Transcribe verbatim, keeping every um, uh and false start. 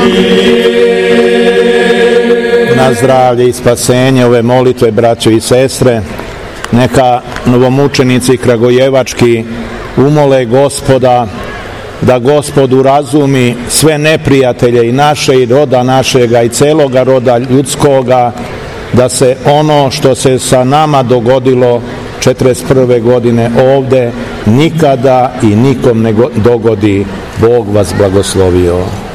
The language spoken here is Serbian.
Na zdravlje i spasenje ove molitve, braćo i sestre, neka novomučenici kragujevački umole Gospoda da Gospod urazumi sve neprijatelje i naše i roda našega i celoga roda ljudskoga, da se ono što se sa nama dogodilo četrdeset prve godine ovde nikada i nikom ne dogodi. Bog vas blagoslovio.